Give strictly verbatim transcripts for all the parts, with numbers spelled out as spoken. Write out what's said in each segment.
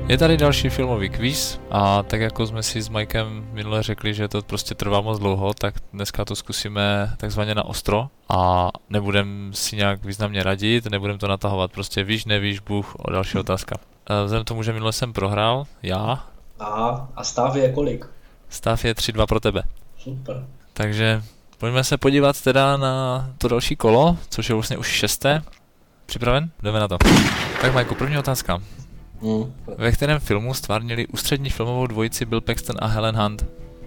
Je tady další filmový kvíz a tak jako jsme si s Mikem minule řekli, že to prostě trvá moc dlouho, tak dneska to zkusíme takzvaně na ostro a nebudem si nějak významně radit, nebudem to natahovat, prostě víš, nevíš, Bůh, o další otázka. Vzhledem tomu, že minule jsem prohrál, já. Aha, a stav je kolik? Stav je tři dva pro tebe. Super. Takže pojďme se podívat teda na to další kolo, což je vlastně už šesté. Připraven? Jdeme na to. Tak Majku, první otázka. Hmm. Ve kterém filmu stvárnili ústřední filmovou dvojici Bill Paxton a Helen Hunt?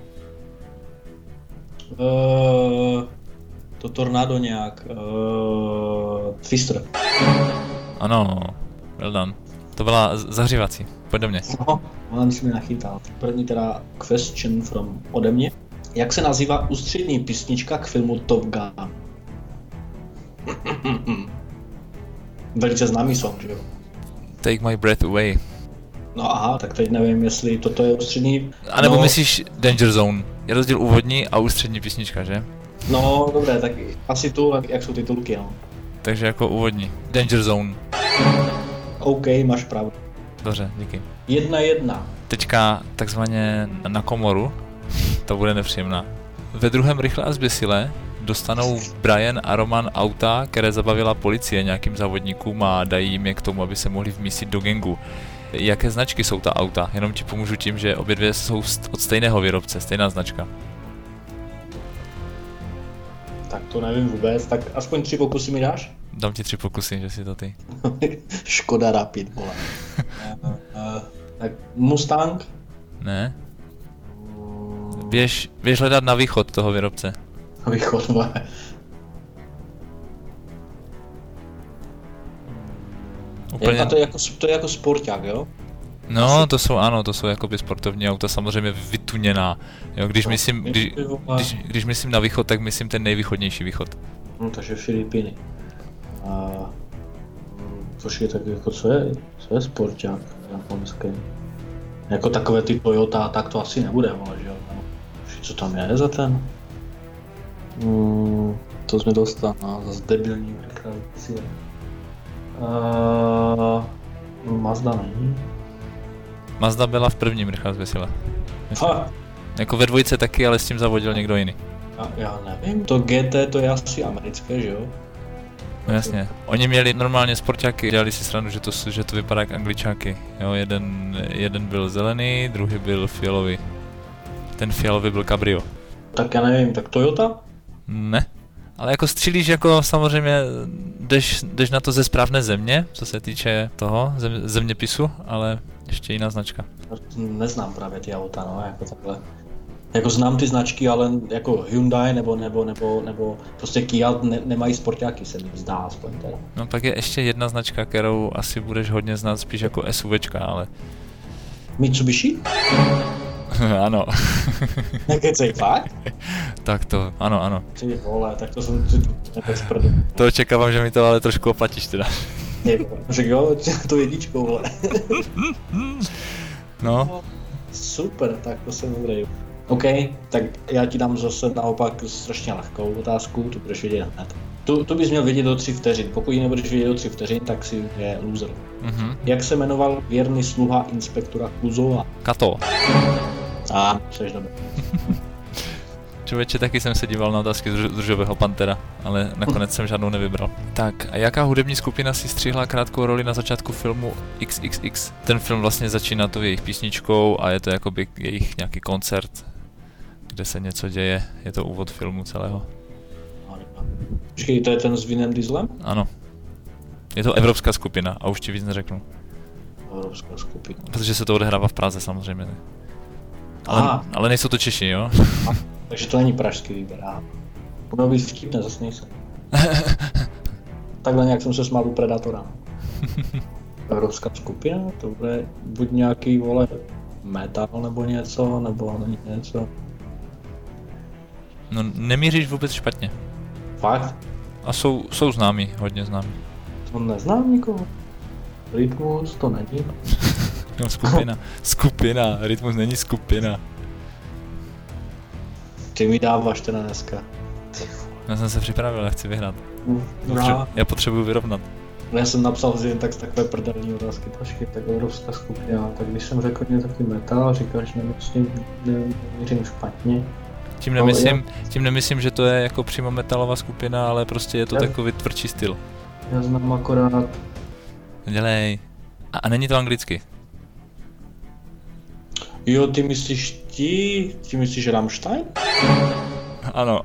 Uh, to tornádo nějak. Uh, Twister. Ano, well done. To byla zahřívací. Pojď do mě. No, on si mi nachytal. První teda question from ode mě. Jak se nazývá ústřední písnička k filmu Top Gun? Velice známý song, že jo? Take My Breath Away. No aha, tak teď nevím, jestli toto je ústřední... A nebo no, myslíš Danger Zone? Je rozdíl úvodní a ústřední písnička, že? No, dobré, tak asi tu, jak, jak jsou titulky, no. Takže jako úvodní. Danger Zone. OK, máš pravdu. Dobře, díky. Jedna jedna. Teďka takzvaně na komoru. To bude nepříjemná. Ve druhém Rychle a zběsile dostanou Brian a Roman auta, které zabavila policie nějakým závodníkům a dají jim je k tomu, aby se mohli vmístit do gangu. Jaké značky jsou ta auta? Jenom ti pomůžu tím, že obě dvě jsou od stejného výrobce, stejná značka. Tak to nevím vůbec, tak aspoň tři pokusy mi dáš? Dám ti tři pokusy, že si to ty. Škoda Rapid, vole. uh, uh, tak Mustang? Ne. Běž, běž hledat na východ toho výrobce. Na východ, vole. Úplně... A to je jako, to je jako sporták, jo? No, to jsou, ano, to jsou jakoby sportovní auta, samozřejmě vytuněná. Jo, když myslím, když, když, když myslím na východ, tak myslím ten nejvýchodnější východ. No, takže Filipíny. A... Což je tak jako, co je, co je sporták japonský? Jako takové ty Toyota, tak to asi nebude, vole, že jo? Co tam je za ten? Hmm, to jsme dostali, no, zase debilní reklamáci. Uh, Mazda není. Mazda byla v prvním Rychle a zběsile. Fakt? Jako ve dvojce taky, ale s tím zavodil někdo jiný. Já, já nevím, to G T to je asi americké, že jo? No jasně. Oni měli normálně sportáky, dělali si srandu, že to, že to vypadá jak angličáky. Jo, jeden, jeden byl zelený, druhý byl fialový. Ten fialový byl cabrio. Tak já nevím, tak Toyota? Ne. Ale jako střílíš, jako samozřejmě jdeš, jdeš na to ze správné země, co se týče toho zem, zeměpisu, ale ještě jiná značka. Neznám právě ty auta, no, jako takhle. Jako znám ty značky, ale jako Hyundai nebo nebo nebo nebo prostě Kia ne, nemají sportáky, se mi zdá aspoň teda. No pak je ještě jedna značka, kterou asi budeš hodně znát spíš jako SUVčka, ale... Mitsubishi? Ano. Nekecej, fakt? Tak to, ano, ano. Ty vole, tak to jsem bez prdu. To očekávám, že mi to ale trošku oplatíš teda. Řekl jo, to jedničkou, vole. No. Super, tak to jsem dobrý. OK, tak já ti dám zase naopak strašně lehkou otázku, tu budeš vědět hned. Tu, tu bys měl vědět do tři vteřin, pokud ji nebudeš vědět do tři vteřin, tak si je loser. Mhm. Jak se jmenoval věrný sluha inspektora Kluzova? Kato. A, seš dobrý. Člověče, taky jsem se díval na otázky z Růžového pantera, ale nakonec jsem žádnou nevybral. Tak, a jaká hudební skupina si střihla krátkou roli na začátku filmu X X X? Ten film vlastně začíná to jejich písničkou a je to jakoby jejich nějaký koncert, kde se něco děje, je to úvod filmu celého. Počkej, to je ten s Vinem Dieselem? Ano. Je to evropská skupina a už ti víc neřeknu. Evropská skupina. Protože se to odehrává v Praze samozřejmě. Ale, ale nejsou to Češi, jo? A, takže to není pražský výběr. Bude být vtipné, zase nejsem. Takhle nějak jsem se smál u Predatora. Evropská skupina, to bude buď nějaký, vole, metal nebo něco, nebo něco. No nemíříš vůbec špatně. Fakt? A jsou, jsou známí, hodně známí. To neznám nikoho. Rytmus to není. No, skupina, skupina, Rytmus není skupina. Ty mi dáváš teda dneska. Já jsem se připravil, já chci vyhrát. No. Potře- já potřebuji vyrovnat. Já jsem napsal si jen tak takové prdelní otázky, počkej, tak evropská skupina, tak když jsem řekl něco taky metal, říkáš, nemyslím, neměřím špatně. Tím nemyslím, tím nemyslím, že to je jako přímo metalová skupina, ale prostě je to já, takový tvrdší styl. Já znám akorát... Dělej. A, a není to anglicky? Jo, ty myslíš ti, ty myslíš Rammstein? Ano.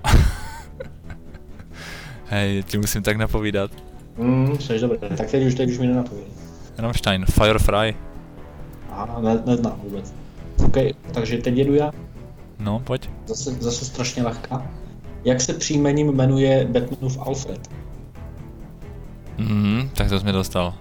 Hej, ti musím tak napovídat. Hmm, jsi dobrý, tak teď už, teď už mi nenapovídej. Rammstein, Firefly. Aha, ne, neznám vůbec. OK, takže teď jedu já. No, pojď. Zase, zase strašně lehká. Jak se příjmením jmenuje Batmanův Alfred? Mhm, tak to jsi mi dostal.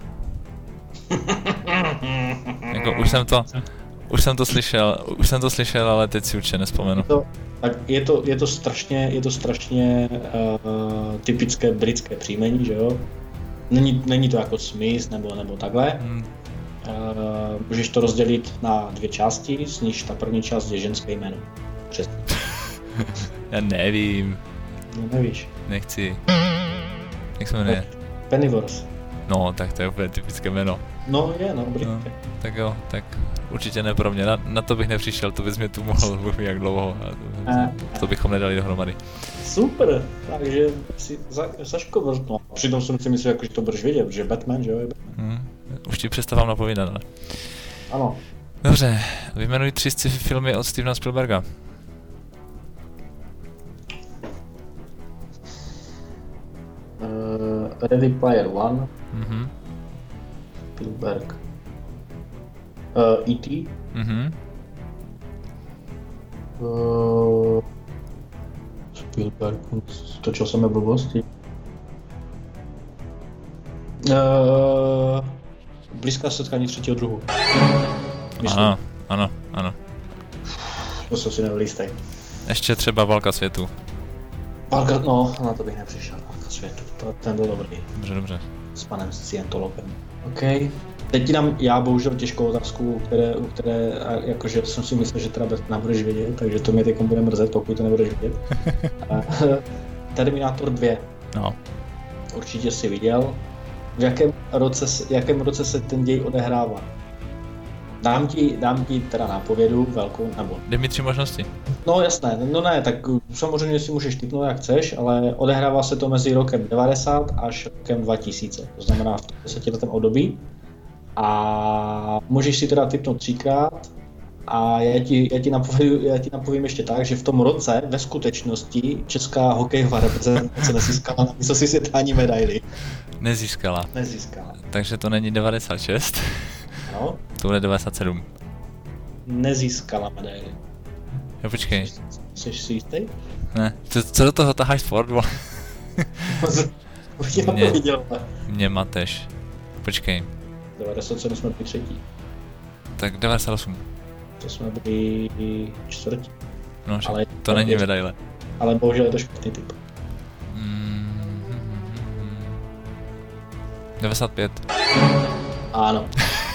Jako, už jsem to, už jsem to slyšel, už jsem to slyšel, ale teď si určitě nespomenu. Je to, tak je to, je to strašně, je to strašně uh, typické britské příjmení, že jo? Není, není to jako Smith nebo, nebo takhle. Hmm. Uh, můžeš to rozdělit na dvě části, z níž ta první část je ženské jméno. Přesně. Já nevím. No nevíš. Nechci. Jak se jmenuje? Pennyworth. No, tak to je úplně typické jméno. No je, no, britské. No, tak jo, tak určitě ne pro mě, na, na to bych nepřišel, to bys mě tu mohl, bůh ví jak dlouho, a to, a, to bychom nedali dohromady. Super, takže si za, zaškovrtnul. Přitom jsem si myslel, jako, že to budeš vědět, že Batman, že jo, je Batman. Hmm, už ti přestávám napovídat, ale... Ano. Dobře, vyjmenuj tři sci-fi filmy od Stevena Spielberga. Uh, Ready Player One. Mhm. Spielberg. Uh, E T. Mhm. Uh, Spielberg, točil jsem blbosti. Uh, blízká setkání třetího druhu. Myslím. Ano, ano, ano. To jsem si nebyl jistý. Ještě třeba Válka světů. Válka, no, na to bych nepřišel. Válka světů, to, ten byl dobrý. Dobře, dobře. S panem Scientologem. OK. Teď ti dám já bohužel těžkou otázku, které, u které jakože jsem si myslel, že teda nebudeš vědět, takže to mě teď bude mrzet, pokud to nebudeš vědět. Terminator dva. No. Určitě jsi viděl. V jakém roce, v jakém roce se ten děj odehrává? Dám ti, dám ti teda nápovědu velkou, nebo... Dej mi tři možnosti. No jasné, no ne, tak samozřejmě si můžeš tipnout jak chceš, ale odehrává se to mezi rokem devadesát až rokem dva tisíce, to znamená v desetiletém období. A můžeš si teda tipnout třikrát a já ti, já, ti napovím, já ti napovím ještě tak, že v tom roce ve skutečnosti česká hokejová reprezentace nezískala na mistrovství světa ani medaili. Nezískala. Nezískala. Takže to není devadesát šest. No. To bude devadesát sedm. Nezískala medaili. Jo, počkej. Jsi si jistý? Ne, co, co do toho taháš furt, vole? mě, mě mateš. Počkej. devadesát sedm jsme byli třetí. Tak devadesát osm. To jsme byli čtvrtí. No, ale to, to není medaile. Ale bohužel je to špatný typ. Mm, devadesát pět. Ano.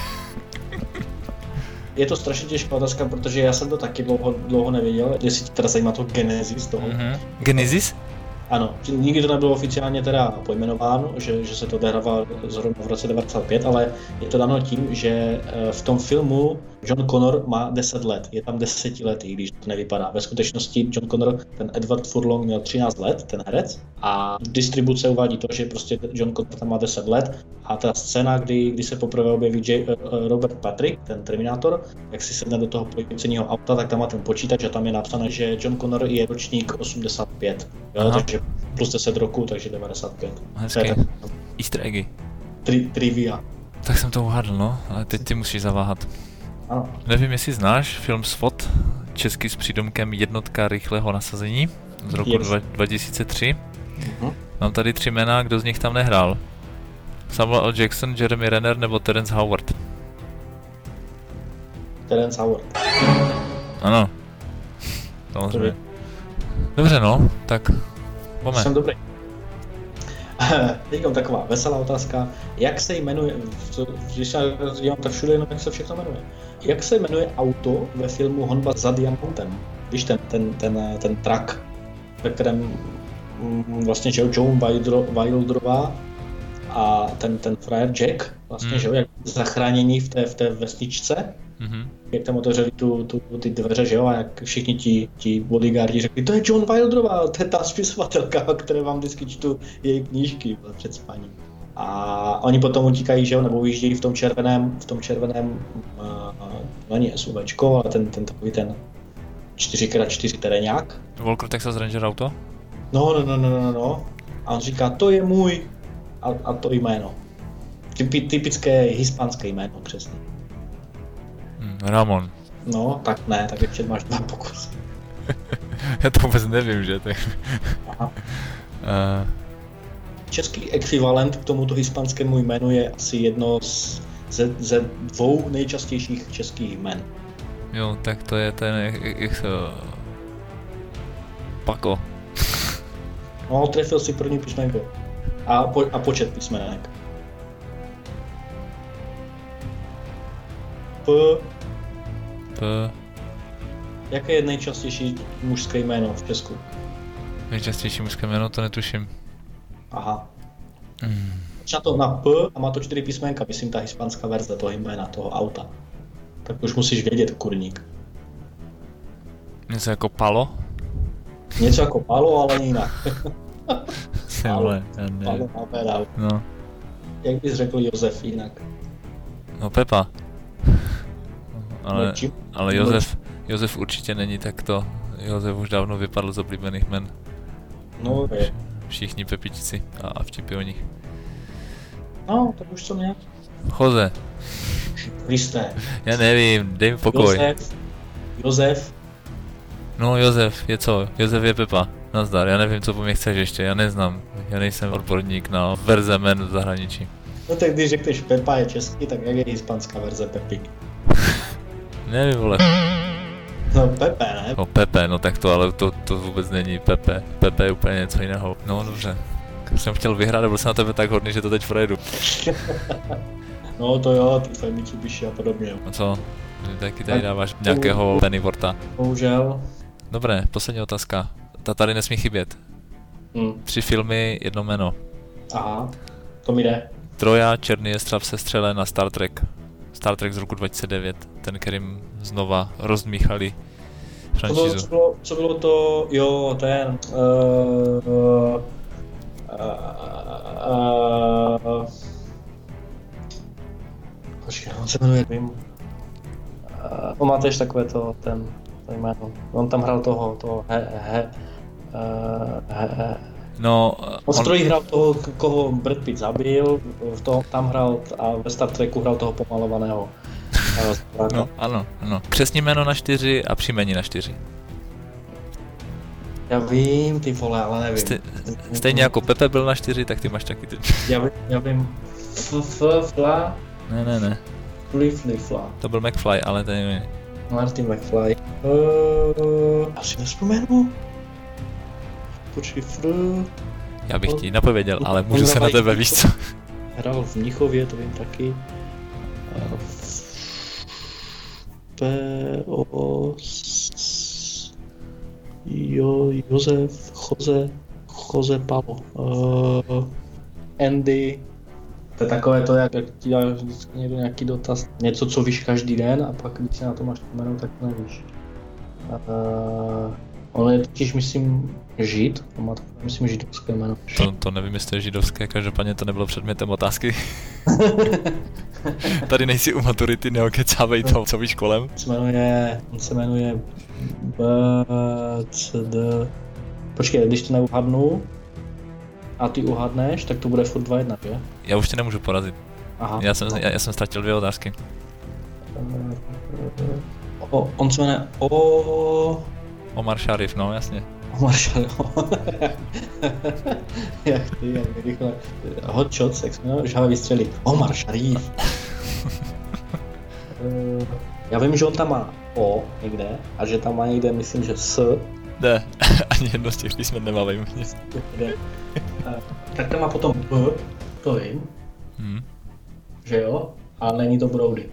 Je to strašně těžká otázka, protože já jsem to taky dlouho, dlouho nevěděl, jestli ti teda zajímá to Genesis toho. Mm-hmm. Genesis? Ano, nikdy to nebylo oficiálně teda pojmenováno, že, že se to odehrává zhruba v roce devadesát pět, ale je to dáno tím, že v tom filmu John Connor má deset let, je tam desetiletý, když to nevypadá. Ve skutečnosti John Connor, ten Edward Furlong měl třináct let, ten herec, a distribuce uvádí to, že prostě John Connor tam má deset let a ta scéna, kdy, kdy se poprvé objeví J, uh, Robert Patrick, ten Terminator, jak si sedne do toho policejního auta, tak tam má ten počítač a tam je napsané, že John Connor je ročník osmdesát pět, jo, takže plus deset roku, takže devadesát pět. Hezky. Easter eggy. Tri, trivia. Tak jsem to uhádl, no, ale teď ty musíš zaváhat. Ano. Nevím, jestli znáš film S V O T, český s přídomkem Jednotka rychlého nasazení z roku yes. dva tisíce tři. Uh-huh. Mám tady tři jména, kdo z nich tam nehrál. Samuel L. Jackson, Jeremy Renner nebo Terence Howard. Terence Howard. Ano. Samozřejmě. Dobře, no, tak pome. Jsem dobrý. Teď taková veselá otázka. Jak se jmenuje, když já dělám tak všude, jenom jak se všechno jmenuje. Jak se jmenuje auto ve filmu Honba za diamantem? Víš, ten, ten, ten, ten truck, ve kterém vlastně Joan Wilderová a ten, ten frajer Jack, vlastně, mm. že jo, jak zachránění v té, v té vesničce, mm-hmm. jak tam otevřeli tu, tu, ty dveře, že jo, a jak všichni ti, ti bodyguardi řekli, to je John Wilderová, to je ta spisovatelka, které vám vždycky čtu její knížky před spaním. A oni potom utíkají, že jo, nebo vyjíždějí v tom červeném, v tom červeném, uh, není SUVčko, ale ten, ten takový ten čtyři krát čtyři teréňák. Walker Texas Ranger auto? No, no, no, no, no, no. A on říká, to je můj, a, a to jméno. Typi, typické hispánské jméno, přesně. Hmm, Ramon. No, tak ne, tak ještě máš dva pokusy. Já to vůbec nevím, že? Tak... Aha. Uh... Český ekvivalent k tomuto hispánskému jménu je asi jedno z, ze, ze dvou nejčastějších českých jmen. Jo, tak to je ten, jak, jak se... Pako. No, trefil si první písmenko. A, po, a počet písmenek. P. P. Jaké je nejčastější mužské jméno v Česku? Nejčastější mužské jméno, to netuším. Aha. Mm. Začíná to na P a má to čtyři písmenka, myslím ta hispánská verze toho jména, toho auta. Tak už musíš vědět, kurník. Něco jako Palo? Něco jako Palo, ale jinak. Palo, Palo na no. Jak bys řekl Josef jinak? No Pepa. Ale, ale Josef, Josef určitě není takto. Josef už dávno vypadl z oblíbených jmen. No je. Všichni Pepičci a, a vtipy o nich. No, tak už co mě? Jose. Kriste. Já nevím, dej mi pokoj. Josef. Josef. No Josef je co? Josef je Pepa. Nazdar, já nevím, co po mě chceš ještě, já neznám. Já nejsem odborník na verze jmen v zahraničí. No tak když řekneš Pepa je český, tak jak je hispánská verze Pepy? Nevím, vole. No Pepe, ne? No Pepe, no tak to, ale to, to vůbec není Pepe. Pepe je úplně něco jiného. No dobře. Jsem chtěl vyhrát a byl jsem na tebe tak hodný, že to teď projedu. No to jo, ty fajn Mitsubishi a podobně. No co? Ty taky tady dáváš nějakého Pennyworta. Bohužel. Dobré, poslední otázka. Ta tady nesmí chybět. Hmm. Tři filmy, jedno jméno. Aha, to mi jde. Troja, Černý jestřáb sestřelen na Star Trek. Star Trek z roku dva tisíce devět, ten, kterým znova rozdmíchali franšízu. Co bylo, co bylo to, jo, ten... Uh, uh, uh, uh, počkej, on se jmenuje, vím. Uh, on má tež takové to, ten, to jméno. On tam hrál toho, toho, he, he, uh, he, he. No, on strojí hrál toho, koho Brad Pitt zabil, v tom, tam hrál a ve Star Treku hrál toho pomalovaného. No, ano, ano. Křestní jméno na čtyři a příjmení na čtyři. Já vím, ty vole, ale nevím. Ste, stejně jako Pepe byl na čtyři, tak ty máš taky ty. Já vím, já vím. F, f, fla. Ne, ne, ne. Fli, fli, fla. To byl McFly, ale ten je... Martin McFly. Uh, asi nevzpomenu. Počkej, fr... Já bych ti napověděl, ale můžu se na tebe, víš co? Hrál v Mnichově, to vím taky. P, O, S, Jo, Josef, Jose, Jose Palo, uh, Andy. To je takové to, jak, jak ti dá vždycky někdo nějaký dotaz, něco, co víš každý den a pak když si na to máš jméno, tak to nevíš. Uh, on je totiž, myslím, Žid, on má takové, myslím, židovské jméno. To, to nevím, jestli je židovské, každopádně to nebylo předmětem otázky. Tady nejsi u maturity, neokecávej to, co víš kolem. On se jmenuje, on se jmenuje B, C, D. Počkej, když to neuhadnu a ty uhadneš, tak to bude furt dva jedna, že? Já už tě nemůžu porazit. Aha. Já jsem, já, já jsem ztratil dvě otázky. O, on se jmenuje O... Omar Sharif, no jasně. Omar Sharif. Jak ty, jak rychle. Hot shots, jak se jmenuje, žhavé výstřely. Omar Sharif. Já vím, že on tam má O někde a že tam má někde, myslím, že S. Ne, ani jedno z těch písmen nemá ve jméně. Tak tam má potom B, to vím. Hmm. Že jo? A není to Brody.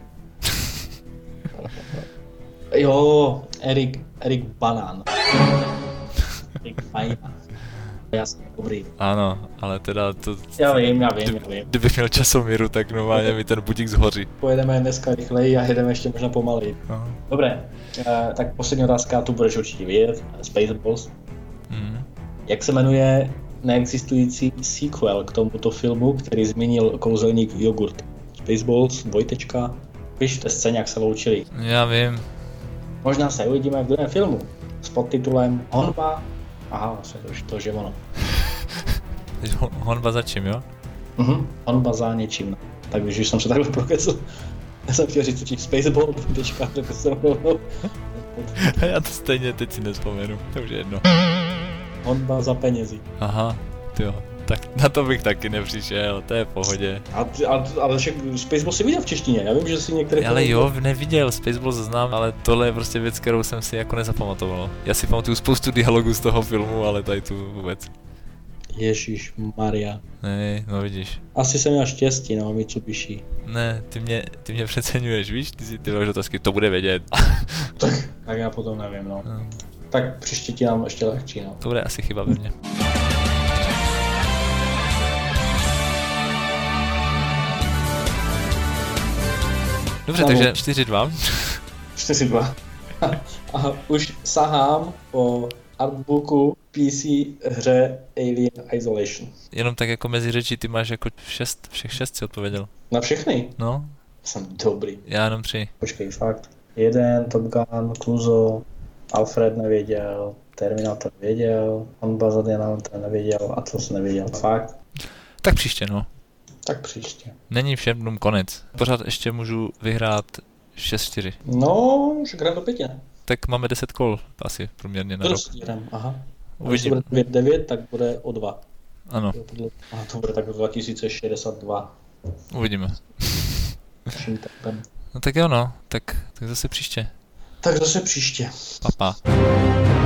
Jo, Erik, Erik Banán. Erik Bajna. Já jsem dobrý. Ano, ale teda to... Já vím, já vím, já vím. Kdybych měl časomíru, tak normálně mi ten budík zhoří. Pojedeme dneska rychleji a jedeme ještě možná pomaleji. Aha. Dobré, uh, tak poslední otázka, tu budeš určitě vědět. Spaceballs. Mm. Jak se jmenuje neexistující sequel k tomuto filmu, který zmínil kouzelník jogurt? Spaceballs, dvojtečka. Víš, v té scéně, jak se loučili. Já vím. Možná se uvidíme v druhém filmu s podtitulem Honba. Aha, vlastně to už to, že ono. Hon- Honba za čím, jo? Mhm, Honba za něčím. Tak když už jsem se takhle prokecl, já jsem chtěl říct totiž Spaceball, dvojtečka, tak jsem rovnou. Já to stejně teď si nespomenu, to už je jedno. Honba za penězi. Aha, jo. Tak na to bych taky nepřišel, to je v pohodě. A, a, ale však Spaceball si viděl v češtině, já vím, že si některé... Ale jo, neviděl, Spaceball znám, ale tohle je prostě věc, kterou jsem si jako nezapamatoval. Já si pamatuju spoustu dialogů z toho filmu, ale tady tu vůbec. Ježíš Maria. Ne, no vidíš. Asi jsem měl štěstí, no, Mitsubishi. Ne, ty mě, ty mě přeceňuješ, víš, ty si ty máš otázky, to bude vědět. tak, tak já potom nevím, no. no. Tak příště ti nám ještě lehčí, no. To bude asi chyba ve mně. Dobře, no, takže čtyři dva. čtyři dva. A už sahám po artbooku P C hře Alien Isolation. Jenom tak jako mezi řečí, ty máš jako šest, všech šest si odpověděl. Na všechny? No. Jsem dobrý. Já jenom tři. Počkej, fakt. Jeden, Top Gun, Cluzo, Alfred nevěděl, Terminator věděl, Honba za Diamante nevěděl, Atlas nevěděl. Fakt. Tak příště, no. Tak příště. Není všem dnům konec. Pořád ještě můžu vyhrát šest čtyři. No, už hrám do pěti, ne? Tak máme deset kol asi průměrně na rok. Jdem, aha. Uvidím. Když to bude devět devět, tak bude o dva. Ano. A to bude tak dva tisíce šedesát dva. Uvidíme. No tak jo no, tak, tak zase příště. Tak zase příště. Pa, pa.